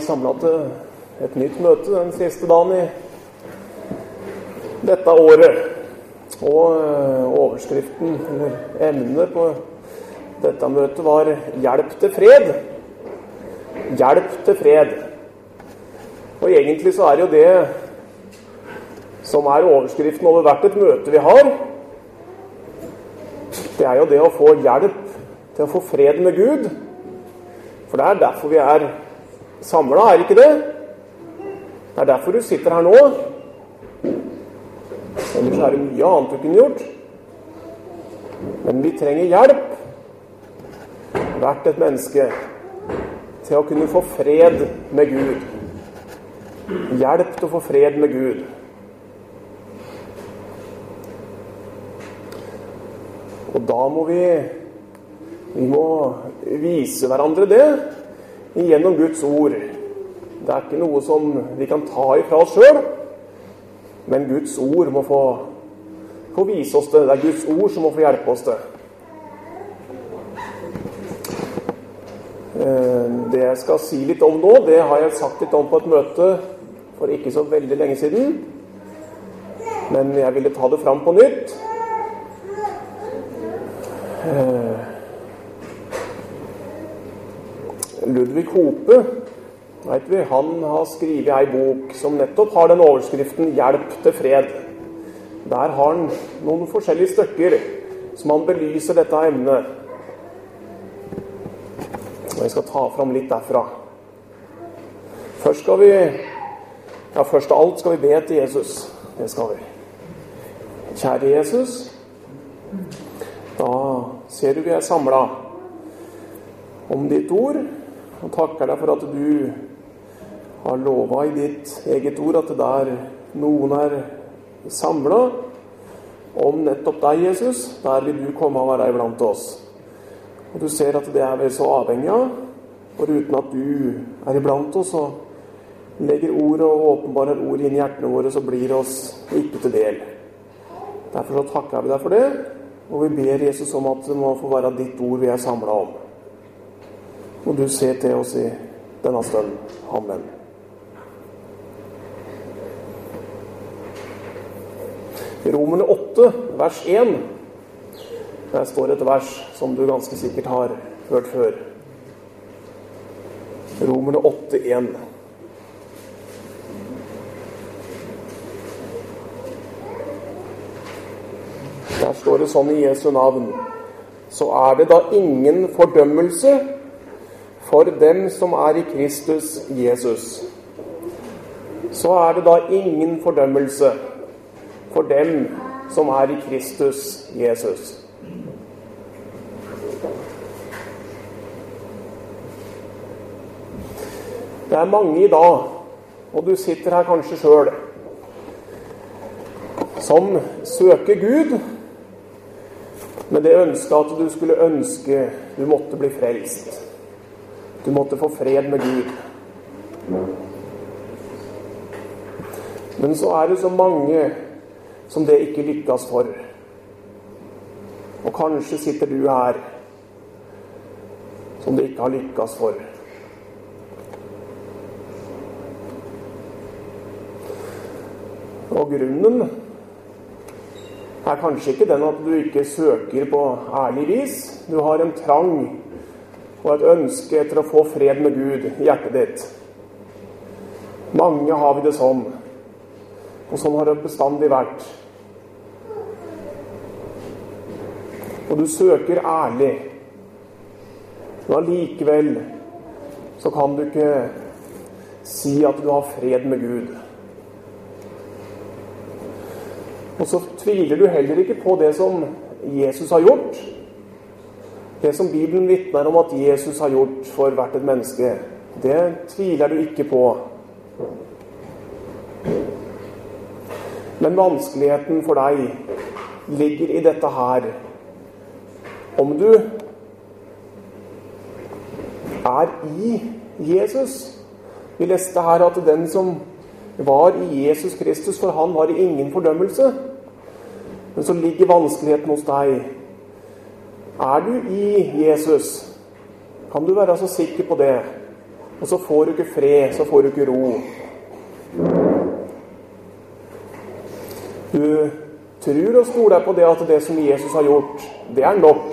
samlet til et nytt møte den siste dagen i dette året. Og overskriften, eller emnet på dette møtet var «Hjelp til fred». Hjelp til fred. Og egentlig så er jo det som er overskriften over hvert et møte vi har. Det er jo det å få hjelp til å få fred med Gud. For det er derfor vi er samlet, er ikke det? Det er derfor du sitter her nå. Ellers er det mye annet du kunne gjort. Men vi trenger hjelp, hvert et menneske, til å kunne få fred med Gud. Hjelp til å få fred med Gud. Og da må vi må vise hverandre det gjennom Guds ord. Det er ikke noe som vi kan ta ifra oss selv, men Guds ord må få vise oss det. Det er Guds ord som må få hjelpe oss det. Det jeg skal si litt om nå, det har jeg sagt litt om på et møte for ikke så veldig lenge siden. Men jeg ville ta det fram på nytt. Ludvig Hope, vet vi, han har skrevet en bok som nettopp har den overskriften «Hjelp til fred». Der har han noen forskjellige stykker som han belyser dette emnet. Og jeg skal ta fram litt derfra. Først av alt skal vi be til Jesus. Det skal vi. Kjære Jesus, da ser du vi er samlet om ditt ord, og takker deg for at du har lovet i ditt eget ord at det der noen er samlet om nettopp deg, Jesus. Der vil du komme og være iblant oss. Og du ser at det er vi så avhengig av, for uten at du er iblant oss og legger ordet og åpenbarer ord inn i hjertene våre, så blir det oss ikke til del. Derfor så takker vi deg for det, og vi ber Jesus om at det må få være ditt ord vi er samlet om. Og du ser til oss i denne stunden. Amen. I Romerne 8, vers 1, der står et vers som du ganske sikkert har hørt før. Romerne 8, 1. Der står det sånn i Jesu navn: så er det da ingen fordømmelse for dem som er i Kristus Jesus. Så er det da ingen fordømmelse for dem som er i Kristus Jesus. Det er mange i dag, og du sitter her kanskje selv, som søker Gud, med det ønsket at du skulle ønske du måtte bli frelst. Du måtte få fred med Gud. Men så er det så mange som det ikke lykkes for. Og kanskje sitter du her som det ikke har lykkes for. Og grunnen er kanskje ikke den at du ikke søker på ærlig vis. Du har en trang og et ønske etter å få fred med Gud i hjertet ditt. Mange har vi det sånn. Og sånn har det bestandig vært. Og du søker ærlig. Men allikevel så kan du ikke si at du har fred med Gud. Og så tviler du heller ikke på det som Jesus har gjort. Det som Bibelen vitner om at Jesus har gjort for hvert et menneske, det tviler du ikke på. Men vanskeligheten for deg ligger i dette her. Om du er i Jesus. Vi leste her at den som var i Jesus Kristus, for han var ingen fordømmelse. Men så ligger vanskeligheten hos deg. Er du i Jesus? Kan du være så sikker på det? og så får du ikke fred, så får du ikke ro. Du tror og stoler på det at det som Jesus har gjort, det er nok.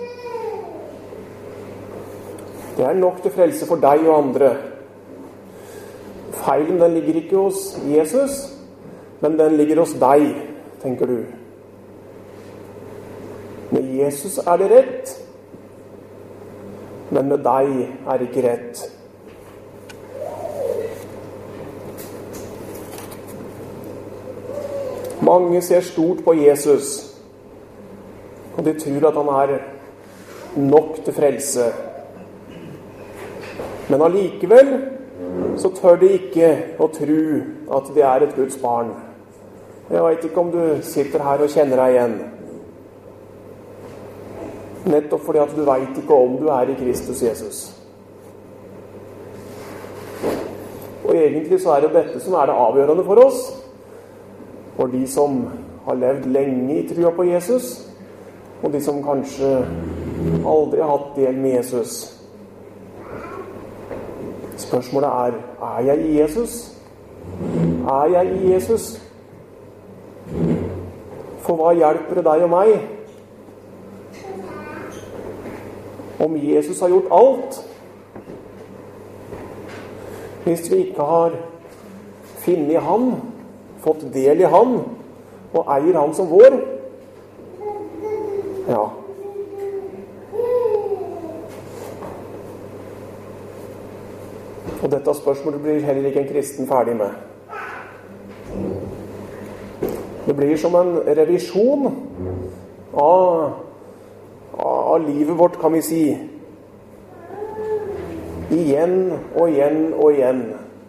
Det er nok til frelse for deg og andre. Feilen, den ligger ikke hos Jesus, men den ligger hos deg, tenker du. Med Jesus er det rett, men med deg er det ikke rett. Mange ser stort på Jesus, og de tror at han er nok til frelse. Men allikevel så tør de ikke å tro at de er et Guds barn. Jeg vet ikke om du sitter her og kjenner deg igjen. Nettopp fordi at du vet ikke om du er i Kristus Jesus. Og egentlig så er det dette som er det avgjørende for oss. For de som har levd lenge i trua på Jesus, og de som kanskje aldri har hatt del med Jesus. Spørsmålet er jeg i Jesus? Er jeg i Jesus? For hva hjelper det deg og meg? Om Jesus har gjort alt? Hvis vi ikke har funnet han, fått del i han, og eier han som vår? Ja. Og dette spørsmålet blir heller ikke en kristen ferdig med. Det blir som en revisjon av livet vårt, kan vi si. Igjen og igjen og igjen.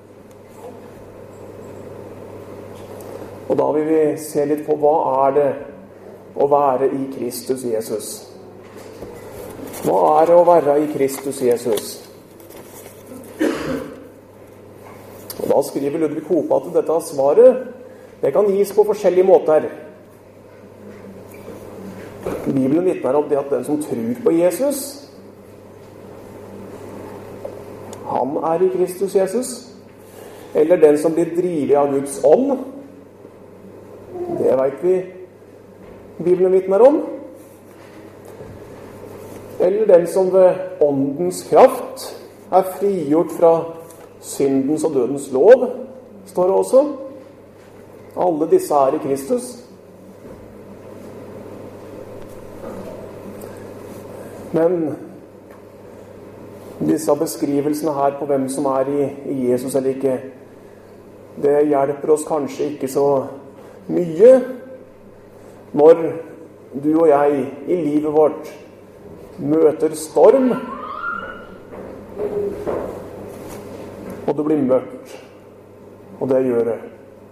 Og da vil vi se litt på hva er det å være i Kristus Jesus. Hva er det å være i Kristus Jesus? Og da skriver Ludvig Hope at dette svaret, det kan gis på forskjellige måter. Bibelen vitner om det at den som tror på Jesus, han er i Kristus Jesus. Eller den som blir drivet av Guds ånd, det vet vi Bibelen vitner om. Eller den som ved åndens kraft er frigjort fra syndens og dødens lov, står det også. Alle disse er i Kristus. Men disse beskrivelsene her på hvem som er i Jesus eller ikke, det hjelper oss kanskje ikke så mye når du og jeg i livet vårt møter storm, og det blir mørkt, og det gjør det.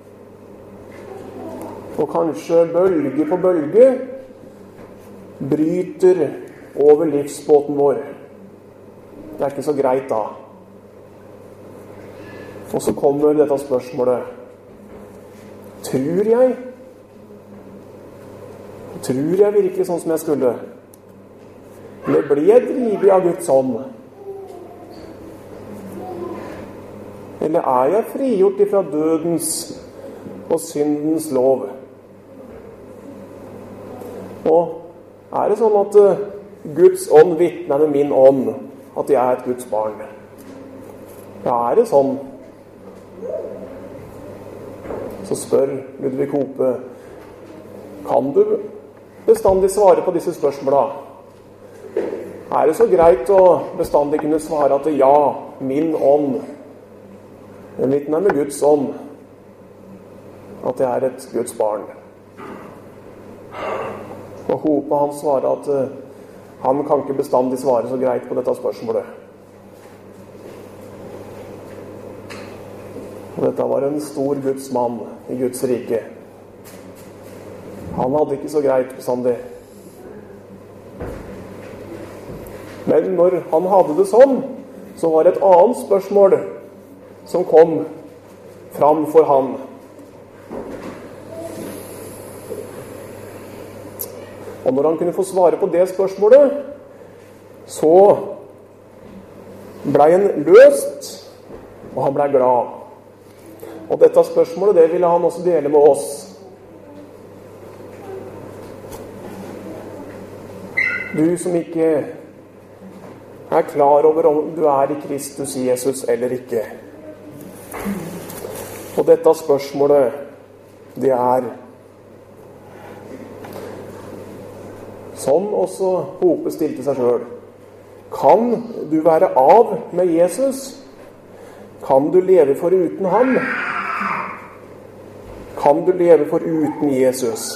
Og kanskje bølge på bølge bryter over livsbåten vår. Det er ikke så greit da. Og så kommer dette spørsmålet. Tror jeg? Tror jeg virkelig sånn som jeg skulle? Eller blir jeg drivet av Guds ånd? Eller er jeg frigjort ifra dødens og syndens lov? Og er det sånn at Guds ånd vitner med min ånd at jeg er et Guds barn? Ja, er det sånn? Så spør Ludvig Hope, kan du bestandig svare på disse spørsmålene? Er det så greit å bestandig kunne svare at ja, min ånd, den vitner med Guds ånd, at jeg er et Guds barn? Og Hope han svarer at han kan ikke bestandig svare så greit på dette spørsmålet. Og dette var en stor Guds mann i Guds rike. Han hadde ikke så greit bestandig. Men når han hadde det sånn, så var det et annet spørsmål som kom fram for han. Og når han kunne få svare på det spørsmålet, så ble han løst og han ble glad. Og dette spørsmålet, det ville han også dele med oss. Du som ikke er klar over om du er i Kristus Jesus eller ikke. Og dette spørsmålet, det er sånn også Hope stilte seg selv. Kan du være av med Jesus? Kan du leve foruten ham? Kan du leve foruten Jesus?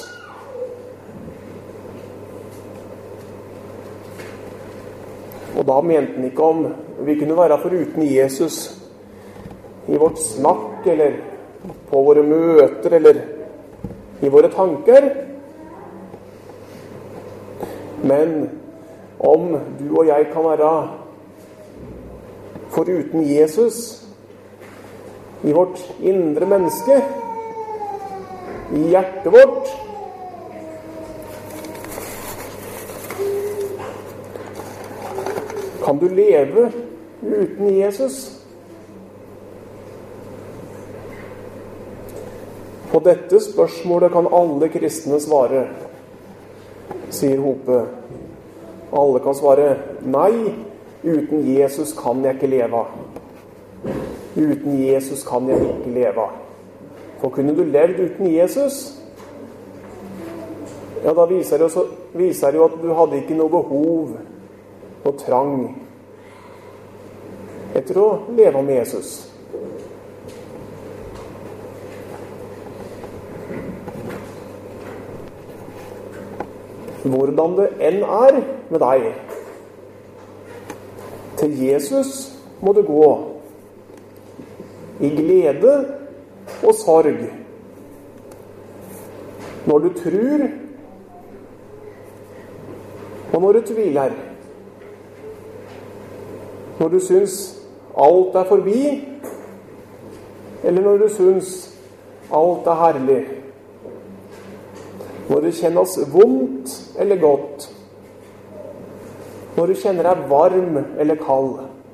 Og da mente han ikke om vi kunne være foruten Jesus i vårt snakk, eller på våre møter, eller i våre tanker. Men om du og jeg kan være foruten Jesus i vårt indre menneske, i hjertet vårt, kan du leve uten Jesus? På dette spørsmålet kan alle kristne svare, sier Hope. Alle kan svare nei, uten Jesus kan jeg ikke leve. Uten Jesus kan jeg ikke leve. For kunne du levd uten Jesus, ja, da viser det jo at du hadde ikke noe behov og trang etter å leve med Jesus. Hvordan det enn er med deg, til Jesus må du gå i glede og sorg. Når du tror, og når du tviler. Når du syns alt er forbi, eller når du syns alt er herlig. Når det kjennes vondt eller godt. Når du kjenner deg varm eller kald.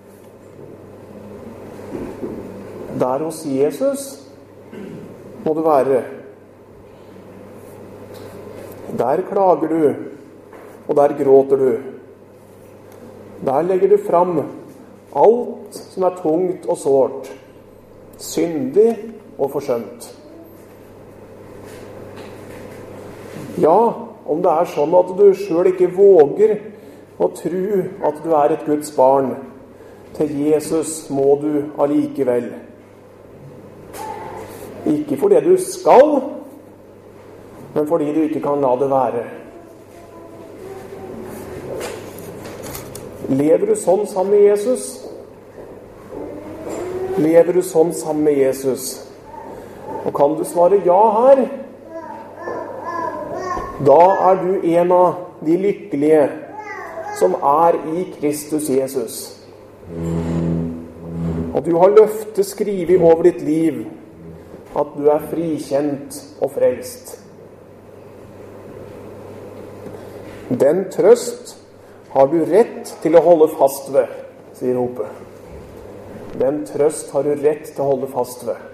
Der hos Jesus må du være. Der klager du, og der gråter du. Der legger du fram alt som er tungt og sårt, syndig og forsømt. Ja, om det er sånn at du selv ikke våger å tro at du er et Guds barn, til Jesus må du allikevel. Ikke fordi du skal, men fordi du ikke kan la det være. Lever du sånn sammen med Jesus? Lever du sånn sammen med Jesus? Og kan du svare ja her? Da er du en av de lykkelige som er i Kristus Jesus. Og du har løftet skrevet over ditt liv at du er frikjent og frelst. Den trøst har du rett til å holde fast ved, sier Hope. Den trøst har du rett til å holde fast ved.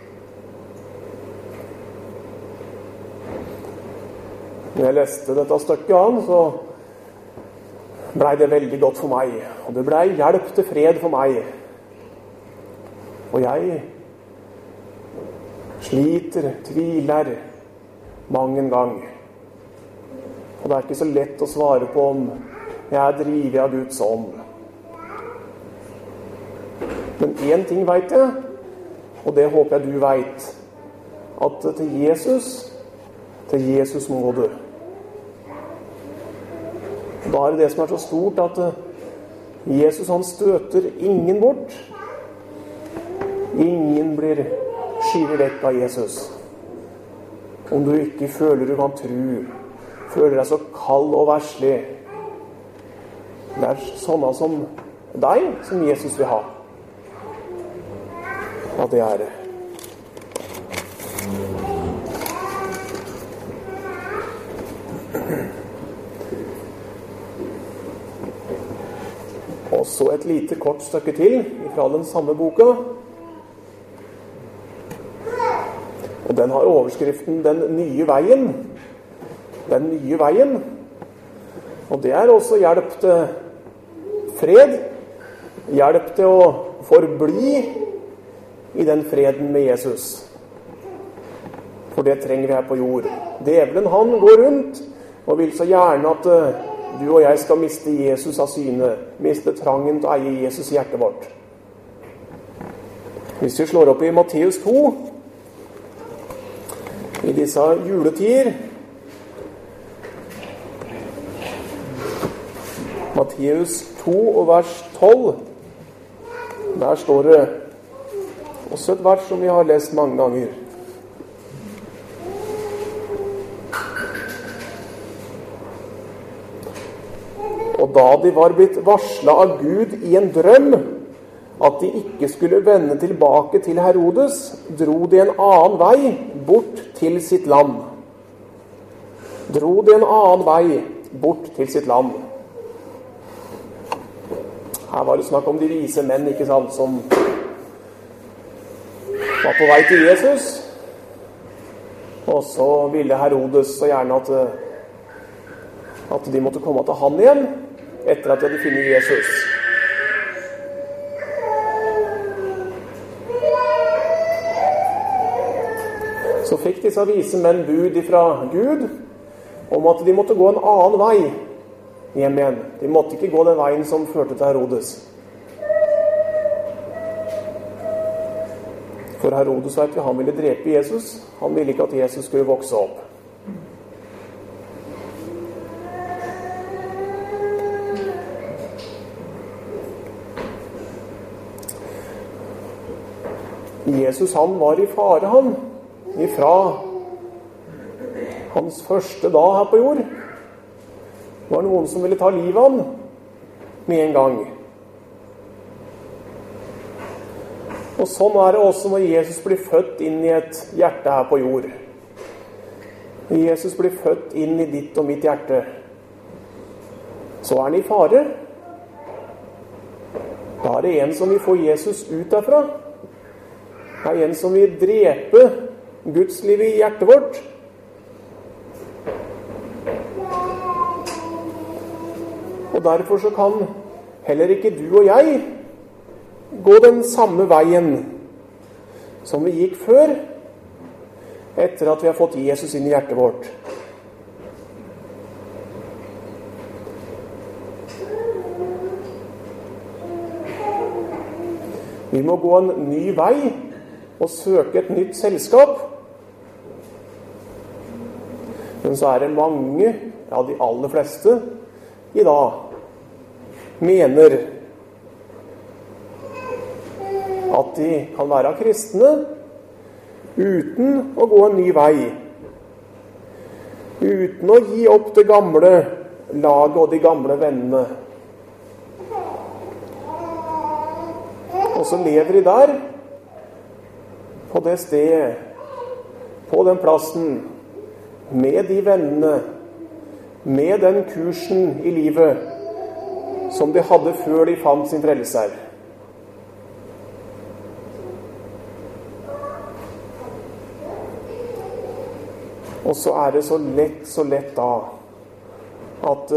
Når jeg leste dette stykket så ble det veldig godt for meg. Og det ble hjelp til fred for meg. Og jeg sliter, tviler mang en gang. Og det er ikke så lett å svare på om jeg er drivet av Guds ånd. Men en ting vet jeg, og det håper jeg du vet, at til Jesus må du. Da er det som er så stort at Jesus han støter ingen bort. Ingen blir skyvet vekk av Jesus. Om du ikke føler du kan tro, føler deg så kald og verslig. Det er sånne som deg som Jesus vil ha. Ja, det er det. Og så et lite kort stykke til fra den samme boka. Og den har overskriften Den nye veien. Den nye veien. Og det er også hjelp til fred. Hjelp til å forbli i den freden med Jesus. For det trenger vi her på jord. Djevelen, han går rundt og vil så gjerne at du og jeg skal miste Jesus av syne. Miste trangen til å eie Jesus i hjertet vårt. Hvis vi slår opp i Matteus 2, i disse juletider, Matteus 2 og vers 12, der står det også et vers som vi har lest mange ganger. Og da de var blitt varslet av Gud i en drøm at de ikke skulle vende tilbake til Herodes, dro de en annen vei bort til sitt land. Dro de en annen vei bort til sitt land. Her var det snakk om de vise menn, ikke sant, som var på vei til Jesus. Og så ville Herodes så gjerne at de måtte komme til han igjen, etter at de hadde funnet Jesus. Så fikk disse vise menn bud ifra Gud om at de måtte gå en annen vei hjem igjen. De måtte ikke gå den veien som førte til Herodes. For Herodes, vet vi, han ville drepe Jesus. Han ville ikke at Jesus skulle vokse opp. Jesus, han var i fare, han, ifra hans første dag her på jord. Det var noen som ville ta livet av han med en gang. Og sånn er det også når Jesus blir født inn i et hjerte her på jord. Når Jesus blir født inn i ditt og mitt hjerte, så er han i fare. Da er det en som vil få Jesus ut derfra. Det er en som vil drepe Guds liv i hjertet vårt. Og derfor så kan heller ikke du og jeg gå den samme veien som vi gikk før, etter at vi har fått Jesus inn i hjertet vårt. Vi må gå en ny vei og søke et nytt selskap. Men så er det mange, ja de aller fleste, i dag mener at de kan være kristne uten å gå en ny vei. Uten å gi opp det gamle laget og de gamle vennene. Og så lever de der, på det stedet, på den plassen, med de vennene, med den kursen i livet som de hadde før de fant sin frelser. Og så er det så lett da at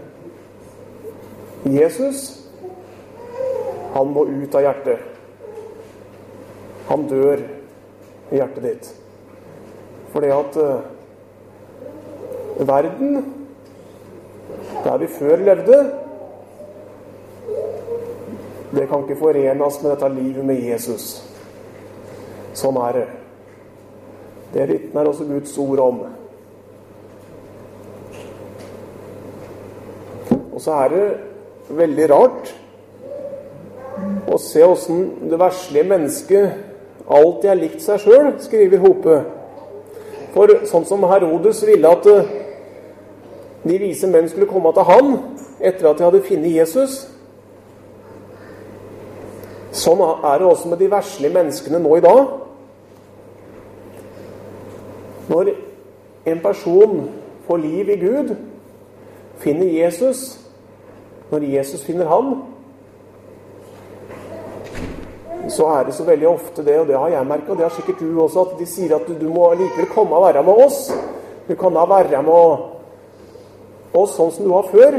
Jesus, han må ut av hjertet. Han dør i hjertet ditt. Fordi at verden, der vi før levde, det kan ikke forenes med dette livet med Jesus. Sånn er det. Det vitner også Guds ord om. Og så er det veldig rart å se hvordan det verslige mennesket alltid har likt seg selv, skriver Hope. For sånn som Herodes ville at de vise menn skulle komme til han etter at de hadde funnet Jesus, sånn er det også med de verslige menneskene nå i dag. Når en person får liv i Gud, finner Jesus, når Jesus finner han, så er det så veldig ofte det, og det har jeg merket, og det har sikkert du også, at de sier at du må likevel komme og være med oss. Du kan da være med oss sånn som du var før.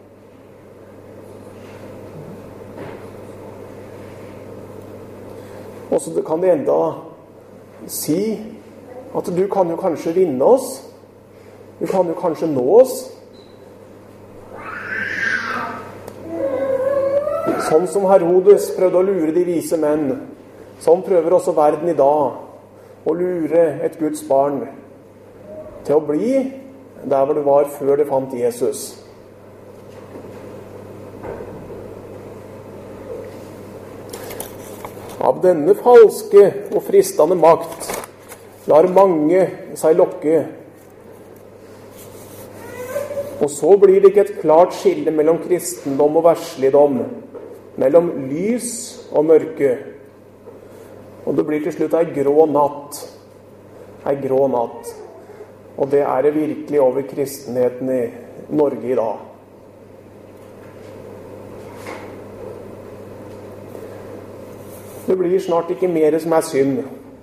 Og så kan det enda si at du kan jo kanskje vinne oss. Du kan jo kanskje nå oss. Sånn som Herodes prøvde å lure de vise menn, sånn prøver også verden i dag å lure et Guds barn til å bli der hvor det var før det fant Jesus. Av denne falske og fristende makt lar mange seg lokke. Og så blir det ikke et klart skille mellom kristendom og versligdom, mellom lys og mørke. Og det blir til slutt ei grå natt. Ei grå natt. Og det er det virkelig over kristenheten i Norge i dag. Det blir snart ikke mer som er synd.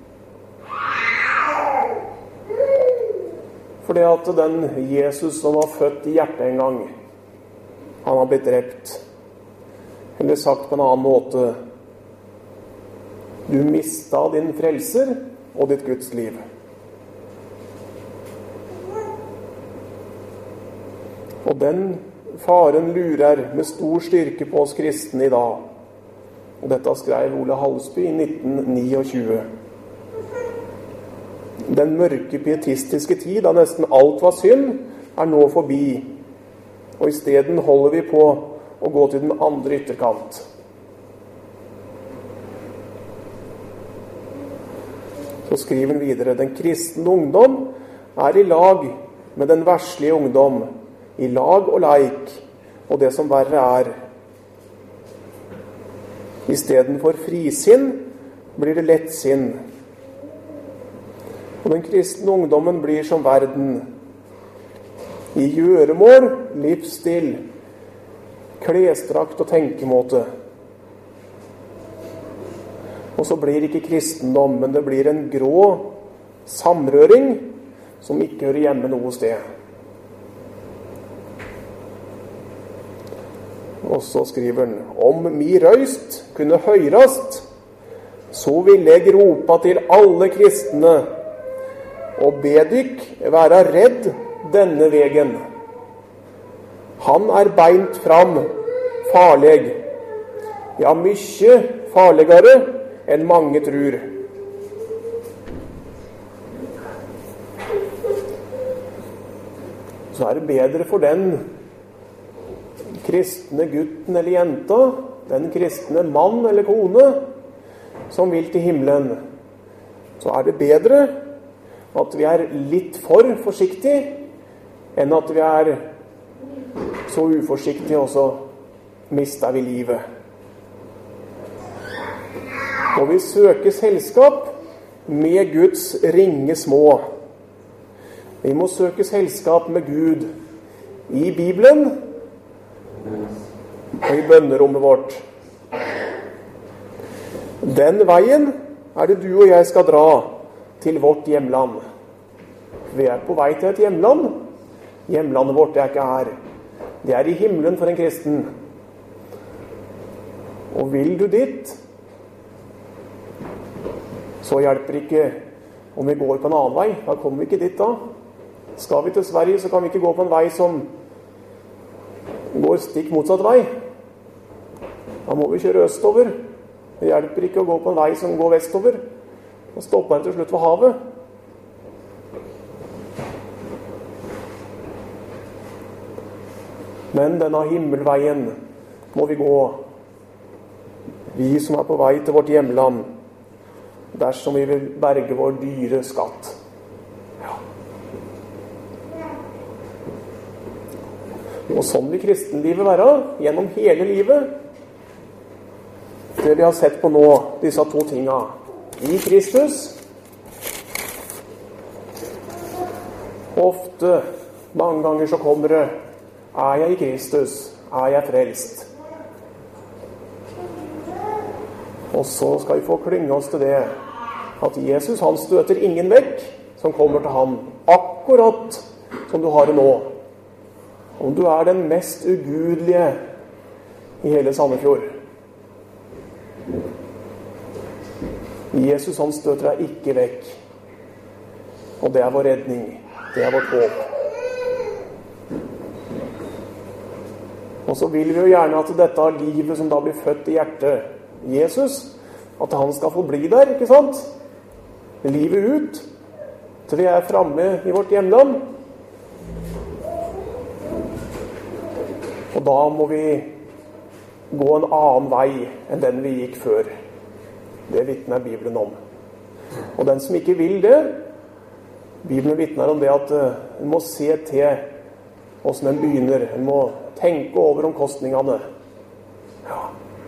For det at den Jesus som var født i hjertet en gang, han har blitt drept. Eller sagt på en annen måte, du mistet din frelser og ditt Guds liv. Og den faren lurer med stor styrke på oss kristne i dag. Og dette skrev Ole Halsby i 1929. Den mørke pietistiske tid, da nesten alt var synd, er nå forbi. Og i stedet holder vi på å gå til den andre ytterkant. Så skriver han videre, den kristne ungdom er i lag med den verslige ungdom, i lag og leik, og det som verre er. I stedet for frisinn blir det lettsinn. Og den kristne ungdommen blir som verden. I gjøremål, livsstil, klesdrakt og tenkemåte. Og så blir det ikke kristendom, men det blir en grå samrøring som ikke hører hjemme noe sted. Og så skriver han, om mi røyst kunne høyrast, så ville jeg ropa til alle kristne, og be dykk være redd denne vegen. Han er beint fram, farleg, ja, mykje farligere enn mange tror. Så er det bedre for den kristne gutten eller jenta, den kristne mann eller kone som vil til himmelen, så er det bedre at vi er litt for forsiktige enn at vi er så uforsiktige og så mister vi livet. Og vi søker selskap med Guds ringe små. Vi må søke selskap med Gud i Bibelen og i bønnerommet vårt. Den veien er det du og jeg skal dra til vårt hjemland. Vi er på vei til et hjemland. Hjemlandet vårt er ikke her. Det er i himmelen for en kristen. Og vil du dit, så hjelper ikke om vi går på en annen vei. Da kommer vi ikke dit da. Skal vi til Sverige, så kan vi ikke gå på en vei som går stikk motsatt vei. Da må vi kjøre østover. Det hjelper ikke å gå på en vei som går vestover. Da stopper det til slutt ved havet. Men denne himmelveien må vi gå. Vi som er på vei til vårt hjemland, dersom vi vil berge vår dyre skatt. Ja. Og sånn vil kristenlivet være gjennom hele livet. Det vi har sett på nå, disse to tinga. I Kristus. Ofte, mange ganger så kommer det, er jeg i Kristus? Er jeg frelst? Og så skal vi få klynge oss til det at Jesus, han støter ingen vekk som kommer til ham, akkurat som du har det nå. Om du er den mest ugudelige i hele Sandefjord. Jesus, han støter deg ikke vekk. Og det er vår redning. Det er vårt håp. Og så vil vi jo gjerne at dette livet som da blir født i hjertet, Jesus, at han skal få bli der, ikke sant? Livet ut, til vi er fremme i vårt hjemland. Og da må vi gå en annen vei enn den vi gikk før. Det vitner Bibelen om. Og den som ikke vil det, Bibelen vitner om det at en må se til hvordan en begynner. En må tenke over omkostningene. Ja.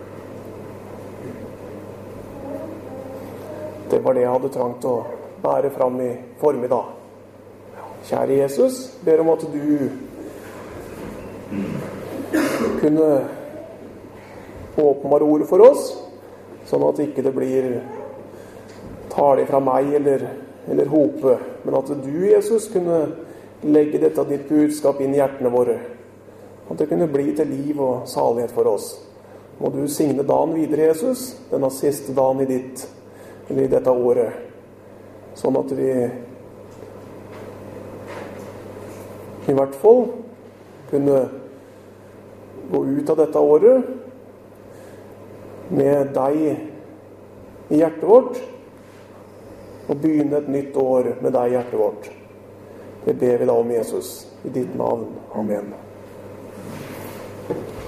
Det var det jeg hadde trangt å bære fram i formiddag. Kjære Jesus, ber om at du kunne åpenbare ordet for oss, sånn at ikke det blir tale fra meg eller hope, men at du, Jesus, kunne legge dette ditt budskap inn i hjertene våre. At det kunne bli til liv og salighet for oss. Må du signe dagen videre, Jesus, denne siste dagen i dette året, sånn at vi i hvert fall kunne gå ut av dette året med deg i hjertet vårt, og begynne et nytt år med deg i hjertet vårt. Det ber vi da om, Jesus, i ditt navn. Amen.